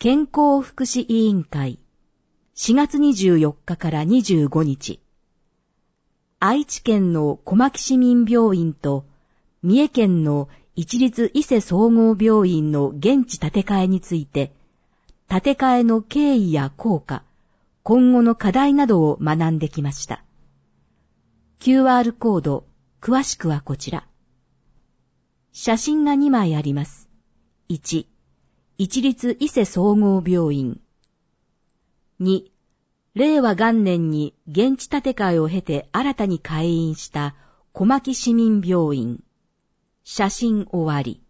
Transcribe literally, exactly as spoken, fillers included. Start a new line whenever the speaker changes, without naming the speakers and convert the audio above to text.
健康福祉委員会しがつにじゅうよっかからにじゅうごにち、愛知県の小牧市民病院と三重県の一律伊勢総合病院の現地建て替えについて、建て替えの経緯や効果、今後の課題などを学んできました。キューアール コード、詳しくはこちら。写真がにまいあります。いち、一律伊勢総合病院。に、れいわ元年に現地建て替えを経て新たに開院した小牧市民病院。写真終わり。